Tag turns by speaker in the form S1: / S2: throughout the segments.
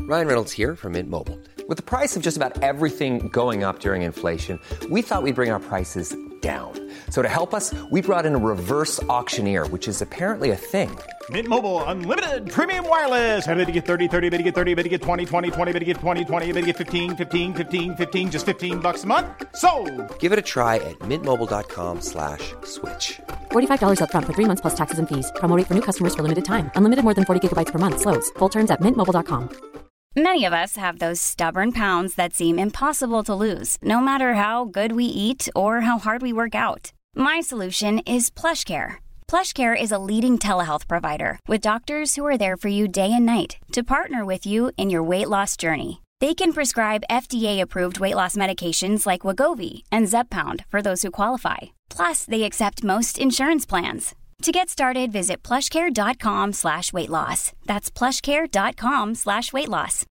S1: Ryan Reynolds here from Mint Mobile. With the price of just about everything going up during inflation, we thought we'd bring our prices down. So to help us, we brought in a reverse auctioneer, which is apparently a thing.
S2: Mint Mobile Unlimited Premium Wireless. How to get 30, 30, bit to get 30, bit to get 20, 20, 20, bit to get 20, 20, bit to get 15, 15, 15, 15, just $15 a month? Sold!
S1: Give it a try at mintmobile.com/switch.
S3: $45 up front for 3 months plus taxes and fees. Promo rate for new customers for limited time. Unlimited more than 40 gigabytes per month. Slows full terms at mintmobile.com.
S4: Many of us have those stubborn pounds that seem impossible to lose, no matter how good we eat or how hard we work out. My solution is PlushCare. PlushCare is a leading telehealth provider with doctors who are there for you day and night to partner with you in your weight loss journey. They can prescribe FDA-approved weight loss medications like Wegovy and Zepbound for those who qualify. Plus, they accept most insurance plans. To get started, visit plushcare.com/weightloss. That's plushcare.com/weightloss.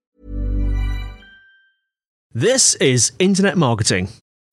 S5: This is Internet Marketing.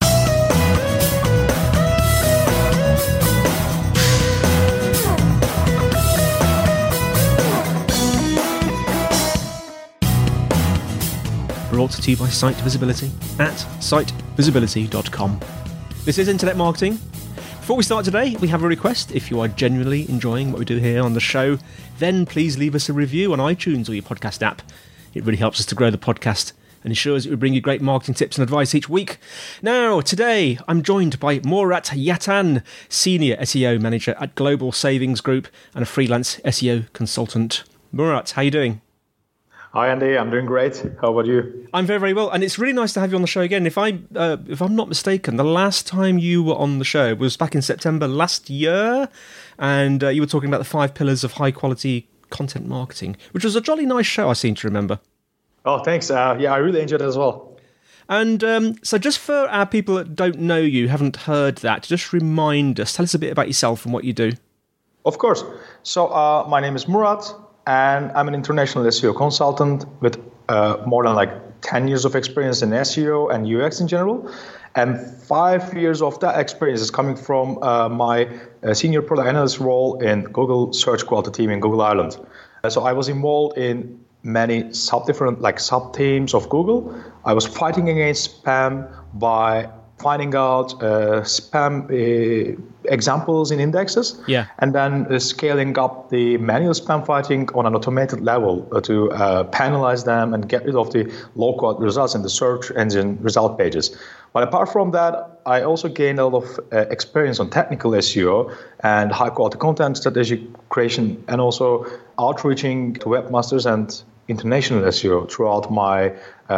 S5: Brought to you by Site Visibility at sitevisibility.com. This is Internet Marketing. Before we start today, we have a request. If you are genuinely enjoying what we do here on the show, then please leave us a review on iTunes or your podcast app. It really helps us to grow the podcast and ensures that we bring you great marketing tips and advice each week. Now, today, I'm joined by Murat Yatan, Senior SEO Manager at Global Savings Group and a freelance SEO consultant. Murat, how are you doing?
S6: Hi Andy, I'm doing great. How about you?
S5: I'm very, very well, and it's really nice to have you on the show again. If I'm not mistaken, the last time you were on the show was back in September last year, and you were talking about the 5 pillars of high-quality content marketing, which was a jolly nice show, I seem to remember.
S6: Oh, thanks. Yeah, I really enjoyed it as well.
S5: And so just for our people that don't know you, haven't heard that, just remind us, tell us a bit about yourself and what you do.
S6: Of course. So my name is Murat, and I'm an international SEO consultant with more than 10 years of experience in SEO and UX in general. And 5 years of that experience is coming from my senior product analyst role in Google Search Quality team in Google Ireland. So I was involved in many sub-teams of Google. I was fighting against spam by finding out spam examples in indexes, and then scaling up the manual spam fighting on an automated level to penalize them and get rid of the low-quality results in the search engine result pages. But apart from that, I also gained a lot of experience on technical SEO and high-quality content strategy creation, and also outreaching to webmasters and international SEO throughout my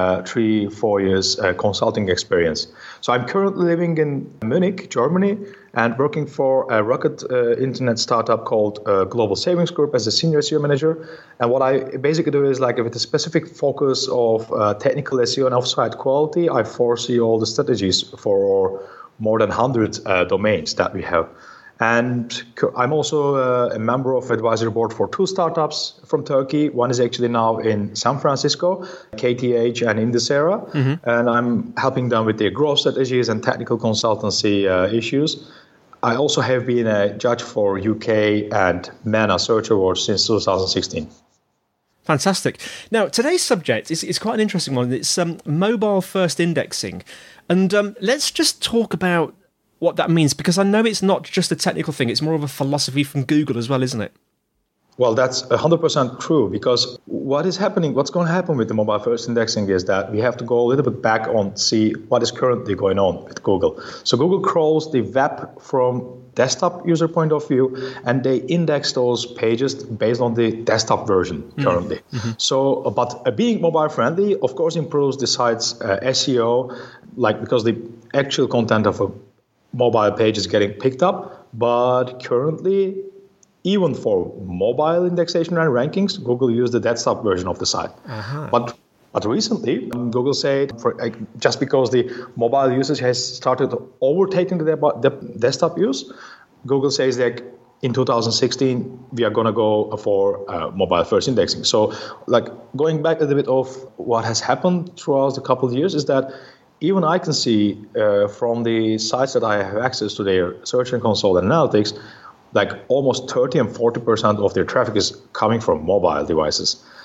S6: 3-4 years consulting experience. So I'm currently living in Munich, Germany, and working for a rocket internet startup called Global Savings Group as a senior SEO manager. And what I basically do is with a specific focus of technical SEO and offsite quality, I foresee all the strategies for more than 100 domains that we have. And I'm also a member of advisory board for 2 startups from Turkey. One is actually now in San Francisco, KTH and Indesera. Mm-hmm. And I'm helping them with their growth strategies and technical consultancy issues. I also have been a judge for UK and MENA Search Awards since 2016.
S5: Fantastic. Now, today's subject is quite an interesting one. It's mobile-first indexing. And let's just talk about what that means, because I know it's not just a technical thing, it's more of a philosophy from Google as well, isn't it?
S6: Well, that's 100% true, because what's going to happen with the mobile first indexing is that we have to go a little bit back on see what is currently going on with Google. So Google crawls the web from desktop user point of view, and they index those pages based on the desktop version currently. Mm-hmm. So, but being mobile friendly, of course, improves the site's SEO, because the actual content of a mobile page is getting picked up, but currently, even for mobile indexation and rankings, Google used the desktop version of the site. Uh-huh. But recently, Google said, just because the mobile usage has started overtaking the desktop use, Google says that in 2016, we are going to go for mobile first indexing. So going back a little bit of what has happened throughout a couple of years is that even I can see from the sites that I have access to their Search and Console analytics, almost 30 and 40% of their traffic is coming from mobile devices.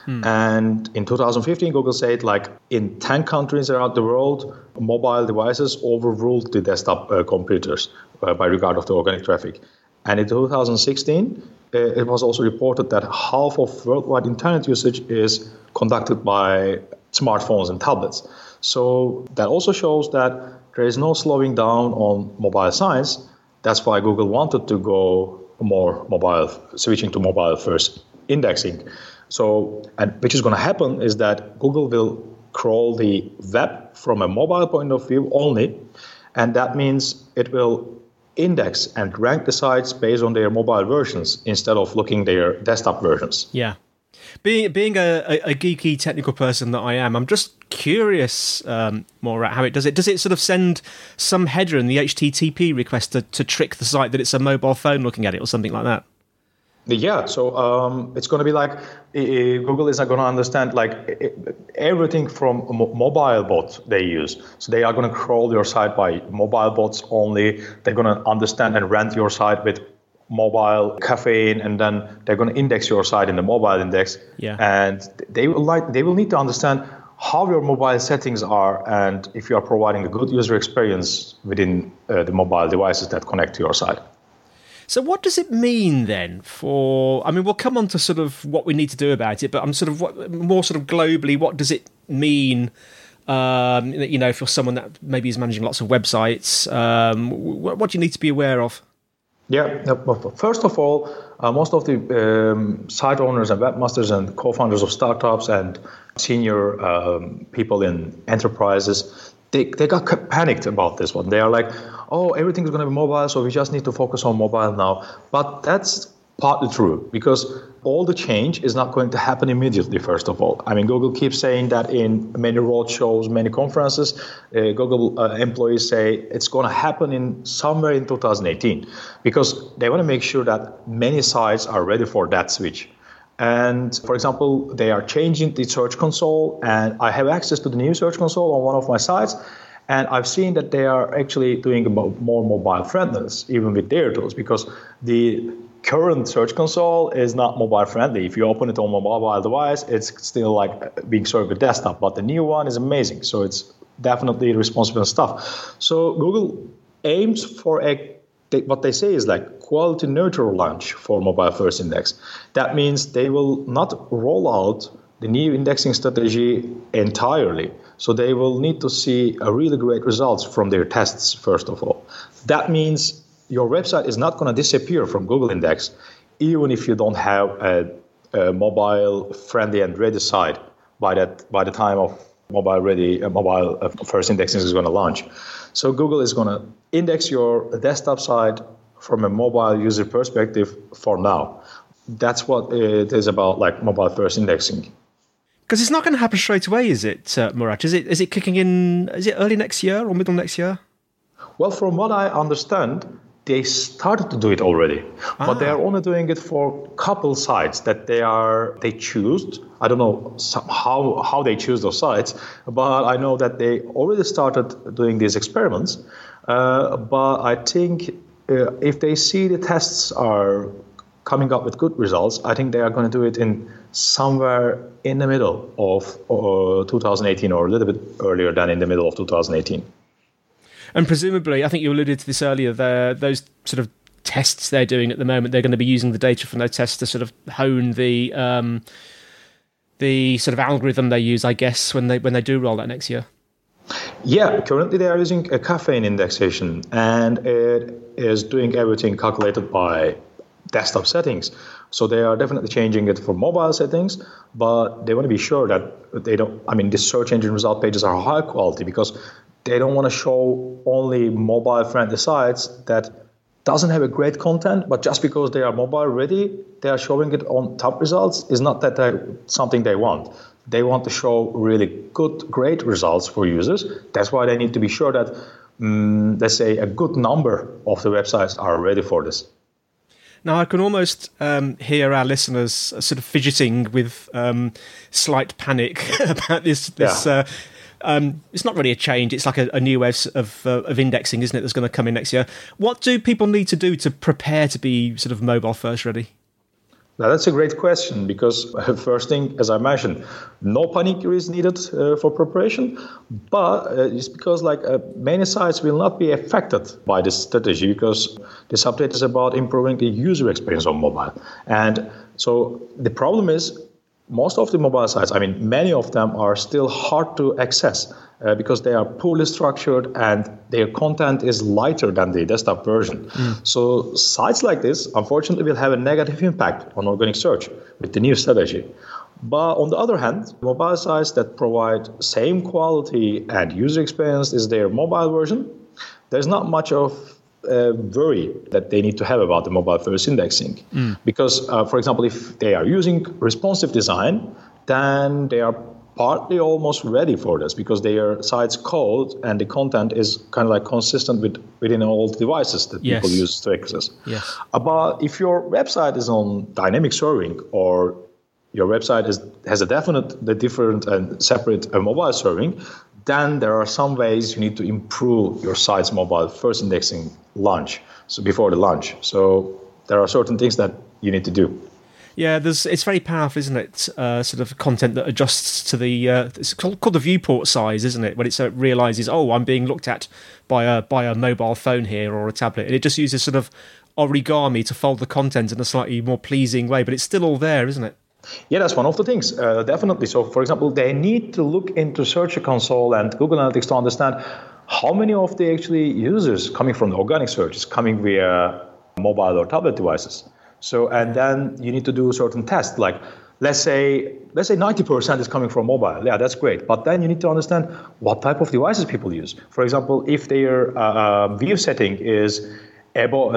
S6: And in 2015, Google said like in 10 countries around the world, mobile devices overruled the desktop computers by regard of the organic traffic. And in 2016, it was also reported that half of worldwide internet usage is conducted by smartphones and tablets. So that also shows that there is no slowing down on mobile science. That's why Google wanted to go more mobile, switching to mobile first indexing. So, and which is going to happen is that Google will crawl the web from a mobile point of view only, and that means it will index and rank the sites based on their mobile versions instead of looking their desktop versions.
S5: Yeah. Being a geeky technical person that I am, I'm just curious more at how it does it. Does it sort of send some header in the HTTP request to trick the site that it's a mobile phone looking at it or something like that?
S6: Yeah, so it's going to be like Google is not going to understand like everything from mobile bots they use. So they are going to crawl your site by mobile bots only. They're going to understand and rank your site with mobile caffeine, and then they're going to index your site in the mobile index.
S5: Yeah.
S6: And they will need to understand how your mobile settings are and if you are providing a good user experience within the mobile devices that connect to your site.
S5: So what does it mean then for, I mean, we'll come on to sort of what we need to do about it, but I'm sort of more sort of globally, what does it mean, you know, for someone that maybe is managing lots of websites? What do you need to be aware of?
S6: Yeah, first of all, most of the site owners and webmasters and co-founders of startups and senior people in enterprises, they got panicked about this one. They are like, oh, everything is going to be mobile, so we just need to focus on mobile now. But that's partly true, because all the change is not going to happen immediately, first of all. I mean, Google keeps saying that in many roadshows, many conferences. Google employees say it's going to happen in somewhere in 2018, because they want to make sure that many sites are ready for that switch. And for example, they are changing the Search Console, and I have access to the new Search Console on one of my sites. And I've seen that they are actually doing more mobile friendliness, even with their tools, because the current Search Console is not mobile friendly. If you open it on a mobile device, it's still like being served with desktop. But the new one is amazing. So it's definitely responsible stuff. So Google aims for what they say is like quality neutral launch for mobile first index. That means they will not roll out the new indexing strategy entirely. So they will need to see a really great results from their tests, first of all. That means your website is not going to disappear from Google Index, even if you don't have a mobile-friendly and ready site by the time of mobile first indexing is going to launch. So Google is going to index your desktop site from a mobile user perspective for now. That's what it is about, like mobile first indexing.
S5: Because it's not going to happen straight away, is it, Murat? Is it kicking in? Is it early next year or middle next year?
S6: Well, from what I understand, they started to do it already, but they are only doing it for a couple sites that they choose. I don't know how they choose those sites, but I know that they already started doing these experiments. But I think if they see the tests are coming up with good results, I think they are going to do it in somewhere in the middle of 2018 or a little bit earlier than in the middle of 2018.
S5: And presumably, I think you alluded to this earlier, those sort of tests they're doing at the moment, they're going to be using the data from those tests to sort of hone the sort of algorithm they use, I guess, when they do roll that next year.
S6: Yeah, currently they are using a caffeine indexation, and it is doing everything calculated by desktop settings. So they are definitely changing it for mobile settings, but they want to be sure that the search engine result pages are high quality, because they don't want to show only mobile-friendly sites that doesn't have a great content, but just because they are mobile-ready, they are showing it on top results. Is not that something they want. They want to show really good, great results for users. That's why they need to be sure that, let's say, a good number of the websites are ready for this.
S5: Now, I can almost hear our listeners sort of fidgeting with slight panic about this. It's not really a change. It's like a new way of indexing, isn't it, that's going to come in next year. What do people need to do to prepare to be sort of mobile first ready?
S6: Now, that's a great question because first thing, as I mentioned, no panic is needed for preparation, but it's because many sites will not be affected by this strategy because this update is about improving the user experience on mobile. And so the problem is most of the mobile sites, many of them are still hard to access because they are poorly structured and their content is lighter than the desktop version. So sites like this, unfortunately, will have a negative impact on organic search with the new strategy. But on the other hand, mobile sites that provide same quality and user experience as their mobile version, there's not much of worry that they need to have about the mobile first indexing. Because, for example, if they are using responsive design, then they are partly almost ready for this because their site's code and the content is kind of consistent within all devices that people use to access. But if your website is on dynamic serving or your website has a definitely different and separate mobile serving, then there are some ways you need to improve your site's mobile first indexing launch, so before the launch. So there are certain things that you need to do.
S5: Yeah, it's very powerful, isn't it? Sort of content that adjusts to the it's called the viewport size, isn't it? When it realizes, I'm being looked at by a mobile phone here or a tablet, and it just uses sort of origami to fold the content in a slightly more pleasing way, but it's still all there, isn't it?
S6: Yeah, that's one of the things, definitely. So, for example, they need to look into Search Console and Google Analytics to understand how many of the actually users coming from the organic search is coming via mobile or tablet devices. So, and then you need to do certain tests, like let's say 90% is coming from mobile. Yeah, that's great. But then you need to understand what type of devices people use. For example, if their view setting is about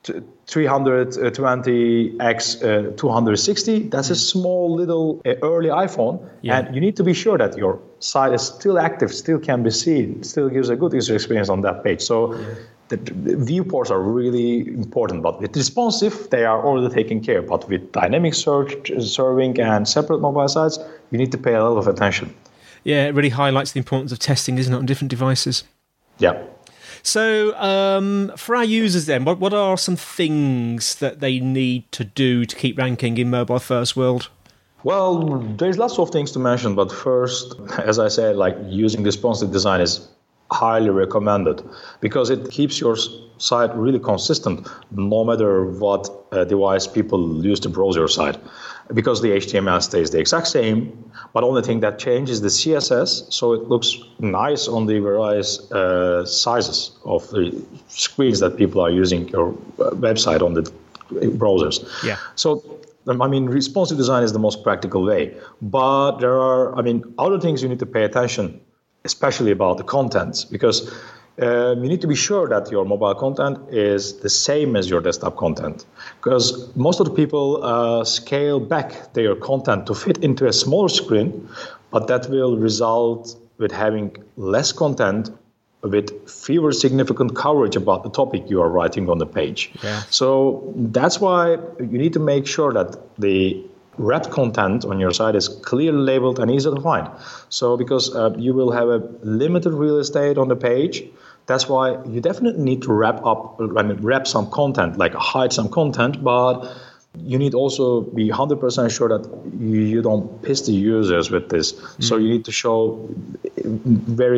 S6: 320x 260, that's a small little early iPhone. And you need to be sure that your site is still active, still can be seen, still gives a good user experience on that page. So the viewports are really important, but with responsive, they are already taken care. But with dynamic search, serving, and separate mobile sites, you need to pay a lot of attention.
S5: Yeah, it really highlights the importance of testing, isn't it, on different devices?
S6: Yeah.
S5: So for our users then, what are some things that they need to do to keep ranking in mobile first world?
S6: Well, there's lots of things to mention, but first, as I said, using responsive design is highly recommended because it keeps your site really consistent no matter what device people use to browse your site, because the HTML stays the exact same, but only thing that changes the CSS, so it looks nice on the various sizes of the screens that people are using your website on the browsers. So responsive design is the most practical way, but there are other things you need to pay attention, especially about the contents, because you need to be sure that your mobile content is the same as your desktop content. Because most of the people scale back their content to fit into a smaller screen, but that will result with having less content with fewer significant coverage about the topic you are writing on the page. So that's why you need to make sure that the wrapped content on your site is clearly labeled and easy to find. So because you will have a limited real estate on the page, that's why you definitely need to wrap some content, hide some content, but you need also be 100% sure that you don't piss the users with this. So you need to show very,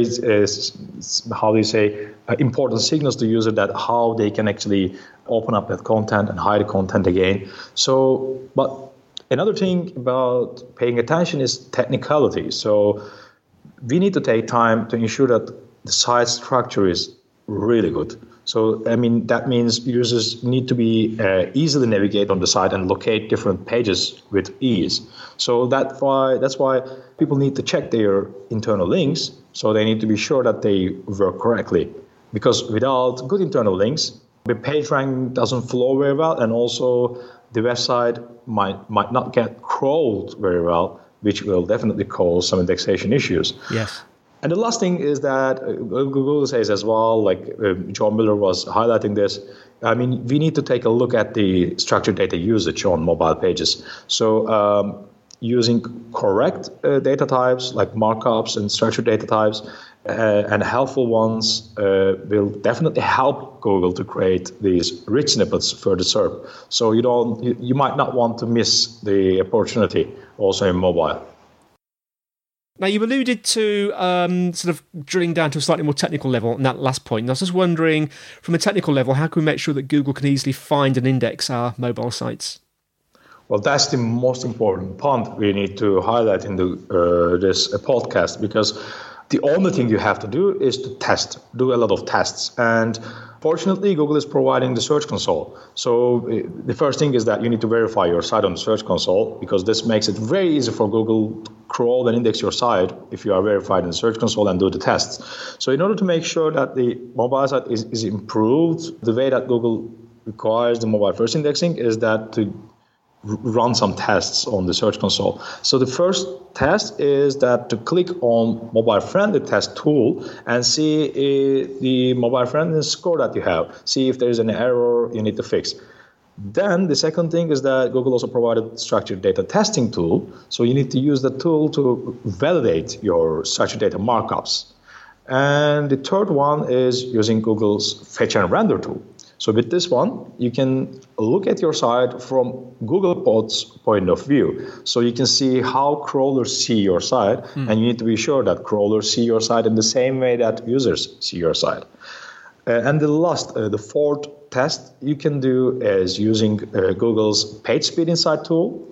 S6: important signals to user that how they can actually open up that content and hide the content again. So, but another thing about paying attention is technicality. So we need to take time to ensure that the site structure is really good. So, that means users need to be easily navigate on the site and locate different pages with ease. So that's why people need to check their internal links. So they need to be sure that they work correctly. Because without good internal links, the page rank doesn't flow very well, and also the website might not get crawled very well, which will definitely cause some indexation issues.
S5: Yes.
S6: And the last thing is that Google says as well, John Miller was highlighting this, we need to take a look at the structured data usage on mobile pages. So using correct data types like markups and structured data types and helpful ones will definitely help Google to create these rich snippets for the SERP. So you might not want to miss the opportunity also in mobile.
S5: Now, you alluded to sort of drilling down to a slightly more technical level on that last point. And I was just wondering, from a technical level, how can we make sure that Google can easily find and index our mobile sites?
S6: Well, that's the most important point we need to highlight in this podcast, because the only thing you have to do is to do a lot of tests. And fortunately, Google is providing the Search Console. So the first thing is that you need to verify your site on the Search Console, because this makes it very easy for Google to crawl and index your site if you are verified in the Search Console and do the tests. So in order to make sure that the mobile site is improved, the way that Google requires the mobile first indexing is that to run some tests on the Search Console. So the first test is that to click on mobile friendly test tool and see the mobile friendliness score that you have. See if there is an error you need to fix. Then the second thing is that Google also provided structured data testing tool. So you need to use the tool to validate your structured data markups. And the third one is using Google's fetch and render tool. So with this one, you can look at your site from Googlebot's point of view. So you can see how crawlers see your site, and you need to be sure that crawlers see your site in the same way that users see your site. And the fourth test you can do is using Google's PageSpeed Insight tool.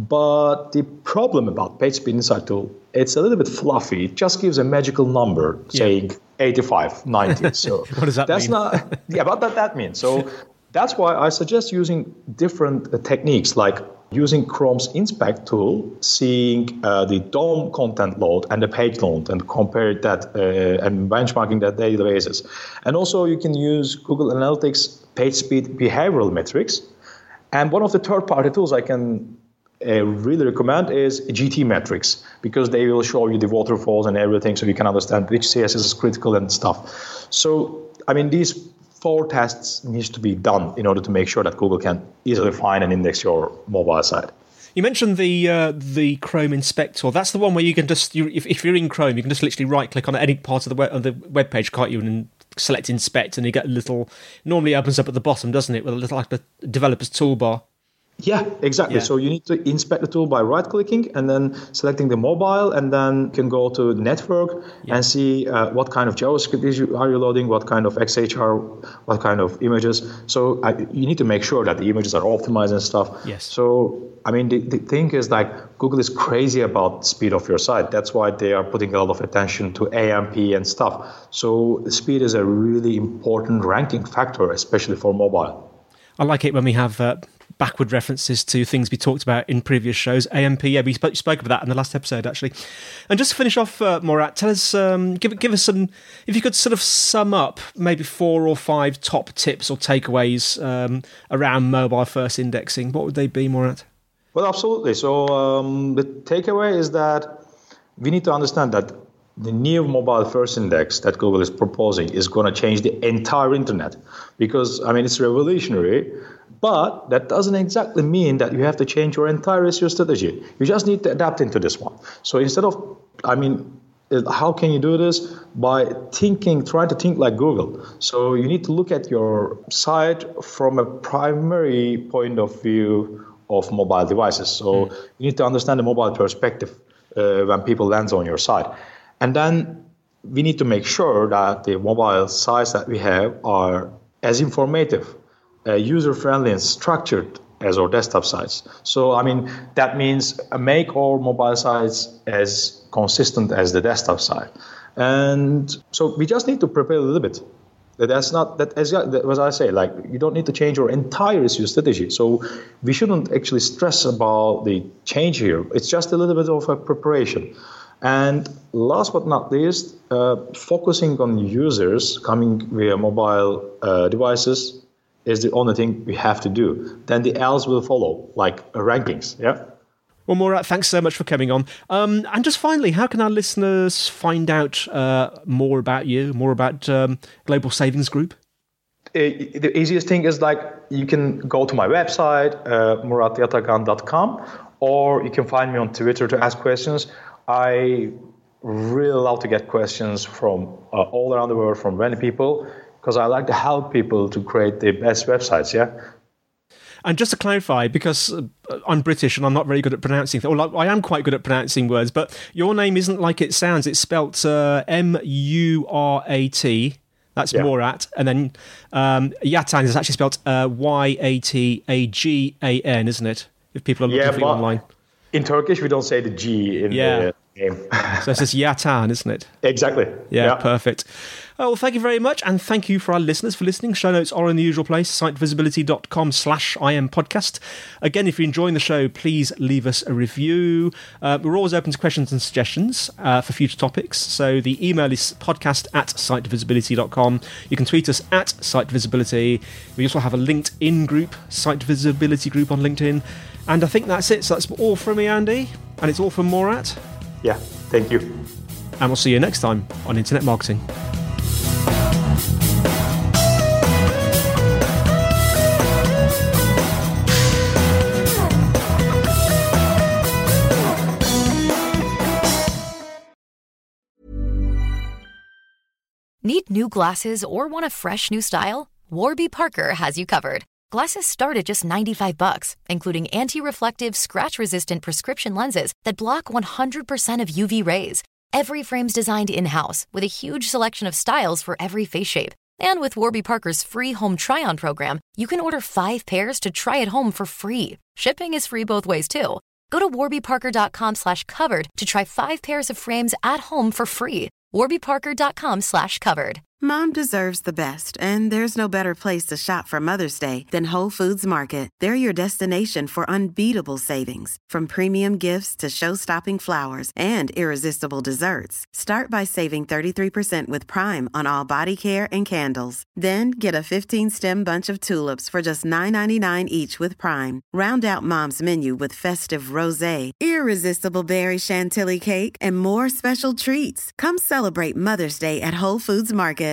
S6: But the problem about PageSpeed Insight tool, it's a little bit fluffy. It just gives a magical number saying 85, 90. So
S5: what does that mean?
S6: What does that mean? So that's why I suggest using different techniques, like using Chrome's Inspect tool, seeing the DOM content load and the page load, and compare that and benchmarking that databases. And also you can use Google Analytics PageSpeed behavioral metrics. And one of the third-party tools I can really recommend is GTmetrix, because they will show you the waterfalls and everything, so you can understand which CSS is critical and stuff. So, I mean, these 4 tests needs to be done in order to make sure that Google can easily find and index your mobile site.
S5: You mentioned the Chrome Inspect tool. That's the one where you can just, if you're in Chrome, you can just literally right-click on any part of the web page, can't you, and select Inspect, and you get a little, normally opens up at the bottom, doesn't it, with a little like the developer's toolbar.
S6: Yeah, exactly. Yeah. So you need to inspect the tool by right-clicking and then selecting the mobile, and then you can go to network and see what kind of JavaScript are you loading, what kind of XHR, what kind of images. So you need to make sure that the images are optimized and stuff.
S5: Yes.
S6: So, I mean, the thing is, like, Google is crazy about the speed of your site. That's why they are putting a lot of attention to AMP and stuff. So speed is a really important ranking factor, especially for mobile.
S5: I like it when we have backward references to things we talked about in previous shows. AMP, yeah, we spoke about that in the last episode, actually. And just to finish off, Murat, tell us, give us some, if you could sort of sum up maybe 4 or 5 top tips or takeaways around mobile-first indexing, what would they be, Murat?
S6: Well, absolutely. So the takeaway is that we need to understand that the new mobile first index that Google is proposing is going to change the entire internet, because, I mean, it's revolutionary, but that doesn't exactly mean that you have to change your entire SEO strategy. You just need to adapt into this one. So instead of, I mean, how can you do this? By trying to think like Google. So you need to look at your site from a primary point of view of mobile devices. So you need to understand the mobile perspective when people land on your site. And then we need to make sure that the mobile sites that we have are as informative, user-friendly and structured as our desktop sites. So, I mean, that means make our mobile sites as consistent as the desktop site. And so we just need to prepare a little bit. That's not, that as I say, like, you don't need to change your entire SEO strategy. So we shouldn't actually stress about the change here. It's just a little bit of a preparation. And last but not least, focusing on users coming via mobile devices is the only thing we have to do. Then the else will follow, like rankings. Yeah.
S5: Well, Murat, thanks so much for coming on. And just finally, how can our listeners find out more about you, more about Global Savings Group?
S6: The easiest thing is, like, you can go to my website, muratyatagan.com, or you can find me on Twitter to ask questions. I really love to get questions from all around the world from many people, because I like to help people to create the best websites, yeah?
S5: And just to clarify, because I'm British and I'm not very good at pronouncing things, or I am quite good at pronouncing words, but your name isn't like it sounds. It's spelt M-U-R-A-T. That's Murat. And then Yatan is actually spelt Y-A-T-A-G-A-N, isn't it? If people are looking for you online.
S6: In Turkish, we don't say the G in the name.
S5: So it's just Yatan, isn't it?
S6: Exactly.
S5: Yeah, perfect. Oh, well, thank you very much. And thank you for our listeners for listening. Show notes are in the usual place, sitevisibility.com/IMpodcast. Again, if you're enjoying the show, please leave us a review. We're always open to questions and suggestions for future topics. So the email is podcast@sitevisibility.com. You can tweet us at sitevisibility. We also have a LinkedIn group, Site Visibility Group on LinkedIn. And I think that's it. So that's all from me, Andy. And it's all from Murat.
S6: Yeah, thank you.
S5: And we'll see you next time on Internet Marketing.
S7: Need new glasses or want a fresh new style? Warby Parker has you covered. Glasses start at just $95, including anti-reflective, scratch-resistant prescription lenses that block 100% of UV rays. Every frame's designed in-house with a huge selection of styles for every face shape. And with Warby Parker's free home try-on program, you can order 5 pairs to try at home for free. Shipping is free both ways, too. Go to warbyparker.com/covered to try 5 pairs of frames at home for free. warbyparker.com/covered.
S8: Mom deserves the best, and there's no better place to shop for Mother's Day than Whole Foods Market. They're your destination for unbeatable savings, from premium gifts to show-stopping flowers and irresistible desserts. Start by saving 33% with Prime on all body care and candles. Then get a 15-stem bunch of tulips for just $9.99 each with Prime. Round out Mom's menu with festive rosé, irresistible berry chantilly cake, and more special treats. Come celebrate Mother's Day at Whole Foods Market.